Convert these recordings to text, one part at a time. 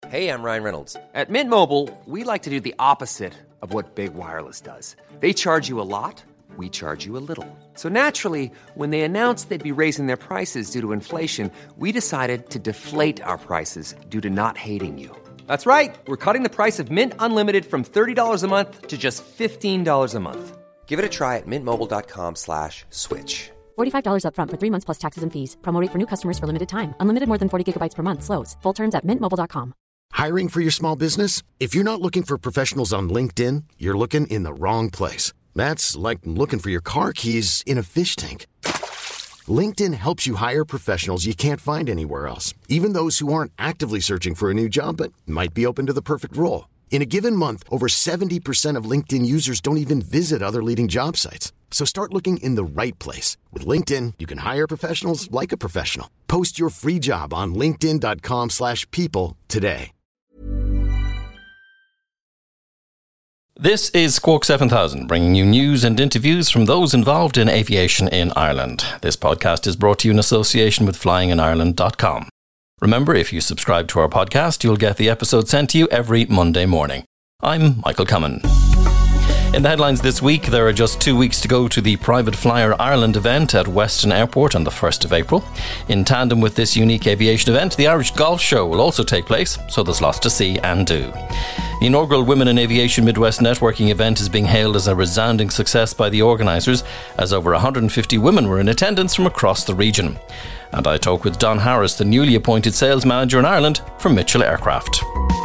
Hey, I'm Ryan Reynolds. At Mint Mobile, we like to do the opposite of what Big Wireless does. They charge you a lot, we charge you a little. So naturally, when they announced they'd be raising their prices due to inflation, we decided to deflate our prices due to not hating you. That's right. We're cutting the price of Mint Unlimited from $30 a month to just $15 a month. Give it a try at mintmobile.com/switch. $45 up front for 3 months plus taxes and fees. Promo rate for new customers for limited time. Unlimited more than 40 gigabytes per month. Slows full terms at mintmobile.com. Hiring for your small business? If you're not looking for professionals on LinkedIn, you're looking in the wrong place. That's like looking for your car keys in a fish tank. LinkedIn helps you hire professionals you can't find anywhere else, even those who aren't actively searching for a new job but might be open to the perfect role. In a given month, over 70% of LinkedIn users don't even visit other leading job sites. So start looking in the right place. With LinkedIn, you can hire professionals like a professional. Post your free job on linkedin.com/people today. This is Squawk 7000, bringing you news and interviews from those involved in aviation in Ireland. This podcast is brought to you in association with flyinginireland.com. Remember, if you subscribe to our podcast, you'll get the episode sent to you every Monday morning. I'm Michael Cummin. In the headlines this week, there are just 2 weeks to go to the Private Flyer Ireland event at Weston Airport on the 1st of April. In tandem with this unique aviation event, the Irish Golf Show will also take place, so there's lots to see and do. The inaugural Women in Aviation Midwest networking event is being hailed as a resounding success by the organisers, as over 150 women were in attendance from across the region. And I talk with Don Harris, the newly appointed sales manager in Ireland for Mitchell Aircraft.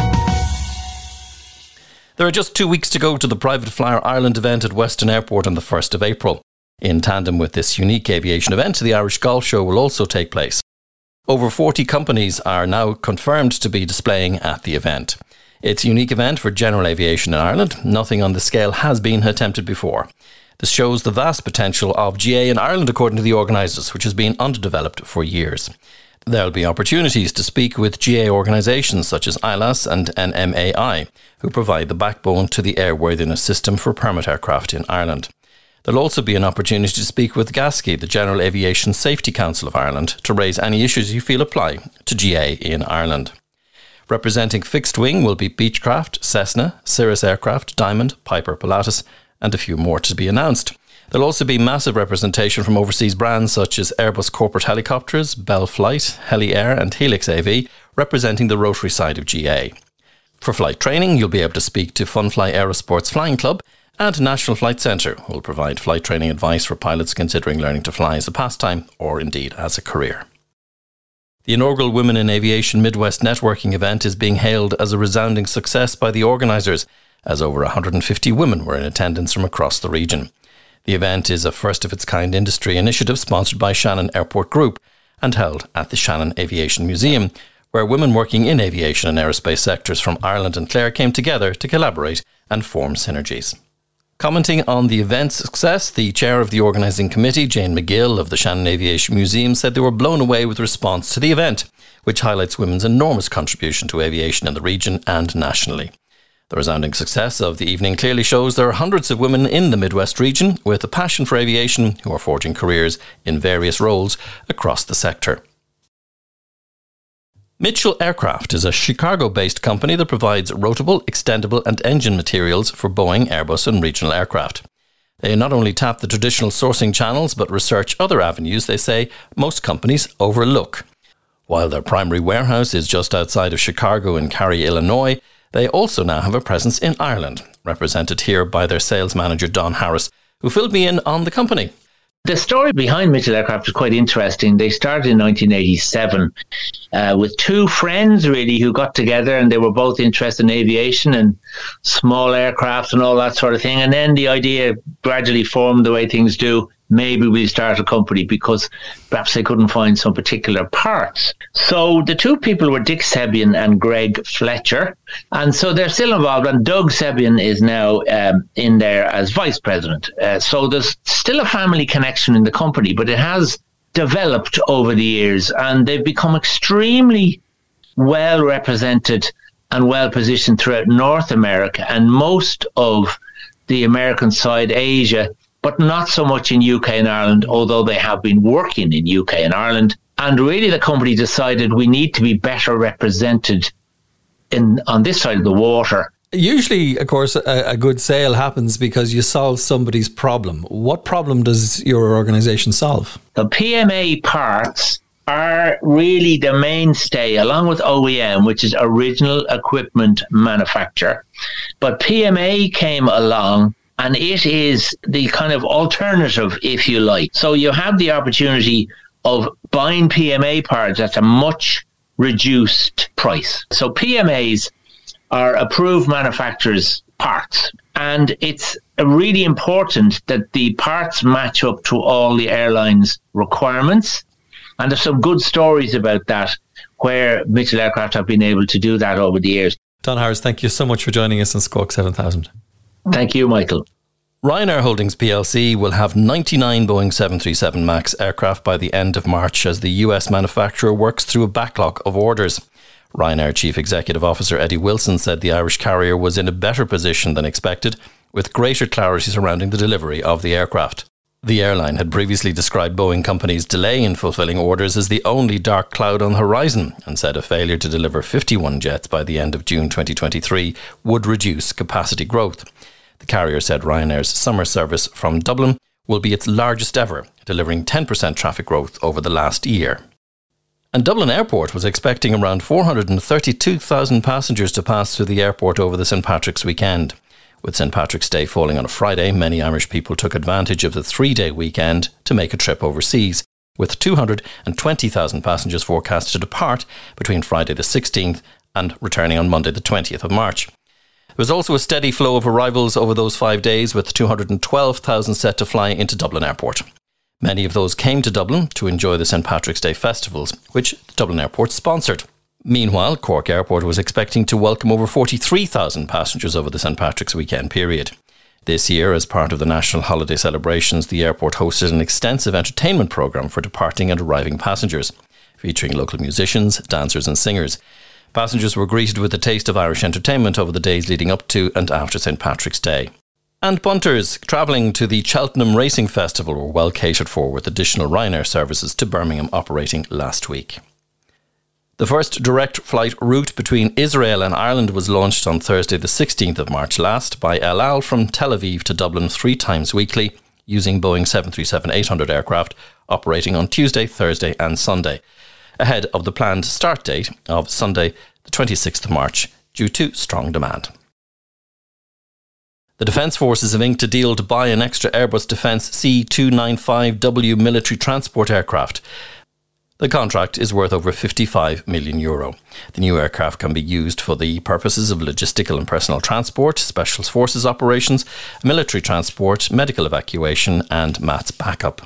There are just 2 weeks to go to the Private Flyer Ireland event at Weston Airport on the 1st of April. In tandem with this unique aviation event, the Irish Golf Show will also take place. Over 40 companies are now confirmed to be displaying at the event. It's a unique event for general aviation in Ireland. Nothing on the scale has been attempted before. This shows the vast potential of GA in Ireland, according to the organisers, which has been underdeveloped for years. There will be opportunities to speak with GA organisations such as ILAS and NMAI, who provide the backbone to the airworthiness system for permit aircraft in Ireland. There will also be an opportunity to speak with GASCI, the General Aviation Safety Council of Ireland, to raise any issues you feel apply to GA in Ireland. Representing fixed wing will be Beechcraft, Cessna, Cirrus Aircraft, Diamond, Piper Pilatus, and a few more to be announced. There'll also be massive representation from overseas brands such as Airbus Corporate Helicopters, Bell Flight, Heli Air and Helix AV, representing the rotary side of GA. For flight training, you'll be able to speak to Funfly Aerosports Flying Club and National Flight Centre, who will provide flight training advice for pilots considering learning to fly as a pastime or indeed as a career. The inaugural Women in Aviation Midwest networking event is being hailed as a resounding success by the organisers, as over 150 women were in attendance from across the region. The event is a first-of-its-kind industry initiative sponsored by Shannon Airport Group and held at the Shannon Aviation Museum, where women working in aviation and aerospace sectors from Ireland and Clare came together to collaborate and form synergies. Commenting on the event's success, the chair of the organising committee, Jane McGill of the Shannon Aviation Museum, said they were blown away with the response to the event, which highlights women's enormous contribution to aviation in the region and nationally. The resounding success of the evening clearly shows there are hundreds of women in the Midwest region with a passion for aviation who are forging careers in various roles across the sector. Mitchell Aircraft is a Chicago-based company that provides rotable, extendable and engine materials for Boeing, Airbus and regional aircraft. They not only tap the traditional sourcing channels but research other avenues they say most companies overlook. While their primary warehouse is just outside of Chicago in Cary, Illinois, they also now have a presence in Ireland, represented here by their sales manager Don Harris, who filled me in on the company. The story behind Mitchell Aircraft is quite interesting. They started in 1987 with two friends, really, who got together and they were both interested in aviation and small aircraft and all that sort of thing. And then the idea gradually formed the way things do. Maybe we'll start a company because perhaps they couldn't find some particular parts. So the two people were Dick Sebian and Greg Fletcher. And so they're still involved. And Doug Sebian is now in there as vice president. So there's still a family connection in the company, but it has developed over the years. And they've become extremely well represented and well positioned throughout North America and most of the American side, Asia, but not so much in UK and Ireland, although they have been working in UK and Ireland. And really the company decided we need to be better represented on this side of the water. Usually, of course, a good sale happens because you solve somebody's problem. What problem does your organisation solve? The PMA parts are really the mainstay, along with OEM, which is original equipment manufacturer. But PMA came along, and it is the kind of alternative, if you like. So you have the opportunity of buying PMA parts at a much reduced price. So PMAs are approved manufacturers' parts. And it's really important that the parts match up to all the airlines' requirements. And there's some good stories about that where Mitchell Aircraft have been able to do that over the years. Don Harris, thank you so much for joining us on Squawk 7000. Thank you, Michael. Ryanair Holdings plc will have 99 Boeing 737 MAX aircraft by the end of March as the US manufacturer works through a backlog of orders. Ryanair Chief Executive Officer Eddie Wilson said the Irish carrier was in a better position than expected, with greater clarity surrounding the delivery of the aircraft. The airline had previously described Boeing Company's delay in fulfilling orders as the only dark cloud on the horizon, and said a failure to deliver 51 jets by the end of June 2023 would reduce capacity growth. The carrier said Ryanair's summer service from Dublin will be its largest ever, delivering 10% traffic growth over the last year. And Dublin Airport was expecting around 432,000 passengers to pass through the airport over the St. Patrick's weekend. With St. Patrick's Day falling on a Friday, many Irish people took advantage of the 3-day weekend to make a trip overseas, with 220,000 passengers forecast to depart between Friday the 16th and returning on Monday the 20th of March. There was also a steady flow of arrivals over those 5 days, with 212,000 set to fly into Dublin Airport. Many of those came to Dublin to enjoy the St. Patrick's Day festivals, which the Dublin Airport sponsored. Meanwhile, Cork Airport was expecting to welcome over 43,000 passengers over the St. Patrick's weekend period. This year, as part of the national holiday celebrations, the airport hosted an extensive entertainment programme for departing and arriving passengers, featuring local musicians, dancers and singers. Passengers were greeted with a taste of Irish entertainment over the days leading up to and after St. Patrick's Day. And punters travelling to the Cheltenham Racing Festival were well catered for, with additional Ryanair services to Birmingham operating last week. The first direct flight route between Israel and Ireland was launched on Thursday the 16th of March last by El Al from Tel Aviv to Dublin 3 times weekly, using Boeing 737-800 aircraft operating on Tuesday, Thursday and Sunday, ahead of the planned start date of Sunday the 26th of March due to strong demand. The Defence Forces have inked a deal to buy an extra Airbus Defence C295W military transport aircraft. The contract is worth over €55 million. The new aircraft can be used for the purposes of logistical and personnel transport, special forces operations, military transport, medical evacuation and MATS backup.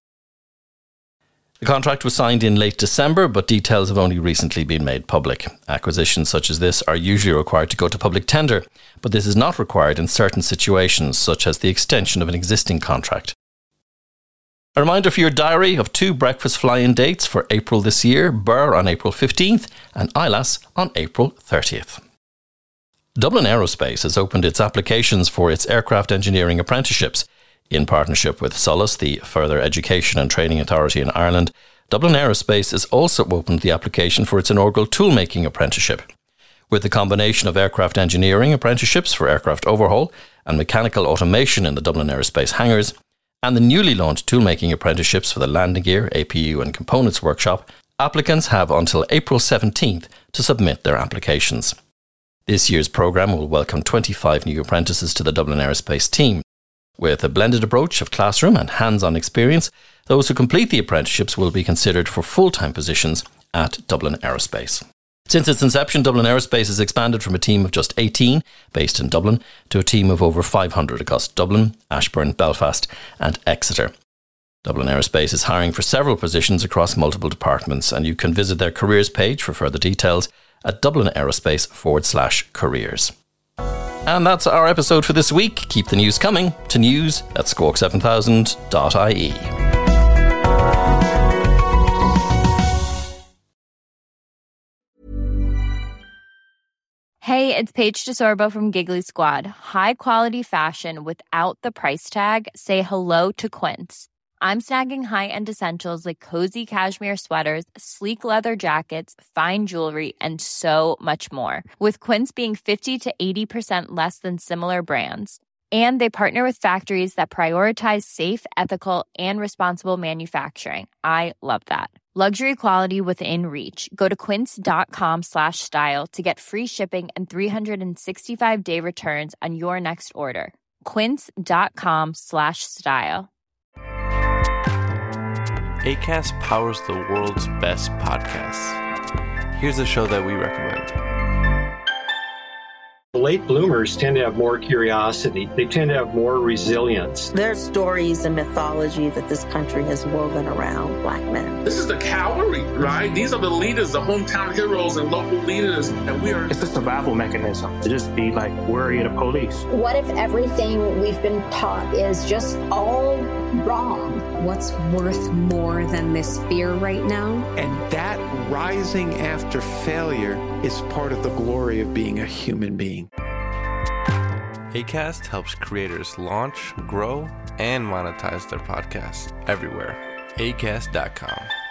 The contract was signed in late December, but details have only recently been made public. Acquisitions such as this are usually required to go to public tender, but this is not required in certain situations, such as the extension of an existing contract. A reminder for your diary of 2 breakfast fly-in dates for April this year: Birr on April 15th and ILAS on April 30th. Dublin Aerospace has opened its applications for its aircraft engineering apprenticeships. In partnership with SOLAS, the Further Education and Training Authority in Ireland, Dublin Aerospace has also opened the application for its inaugural toolmaking apprenticeship. With the combination of aircraft engineering apprenticeships for aircraft overhaul and mechanical automation in the Dublin Aerospace hangars, and the newly launched toolmaking apprenticeships for the landing gear, APU and components workshop, applicants have until April 17th to submit their applications. This year's programme will welcome 25 new apprentices to the Dublin Aerospace team. With a blended approach of classroom and hands-on experience, those who complete the apprenticeships will be considered for full-time positions at Dublin Aerospace. Since its inception, Dublin Aerospace has expanded from a team of just 18 based in Dublin to a team of over 500 across Dublin, Ashbourne, Belfast and Exeter. Dublin Aerospace is hiring for several positions across multiple departments, and you can visit their careers page for further details at dublinaerospace.com/careers. And that's our episode for this week. Keep the news coming to news@squawk7000.ie. Hey, it's Paige DeSorbo from Giggly Squad. High quality fashion without the price tag. Say hello to Quince. I'm snagging high-end essentials like cozy cashmere sweaters, sleek leather jackets, fine jewelry, and so much more. With Quince being 50 to 80% less than similar brands. And they partner with factories that prioritize safe, ethical, and responsible manufacturing. I love that. Luxury quality within reach. Go to quince.com/style to get free shipping and 365-day returns on your next order. Quince.com/style. Acast powers the world's best podcasts. Here's a show that we recommend. Late bloomers tend to have more curiosity. They tend to have more resilience. There's stories and mythology that this country has woven around Black men. This is the cavalry, right? These are the leaders, the hometown heroes and local leaders. And we are... It's a survival mechanism to just be like worry of the police. What if everything we've been taught is just all wrong? What's worth more than this fear right now? And that rising after failure is part of the glory of being a human being. Acast helps creators launch, grow, and monetize their podcasts everywhere. Acast.com.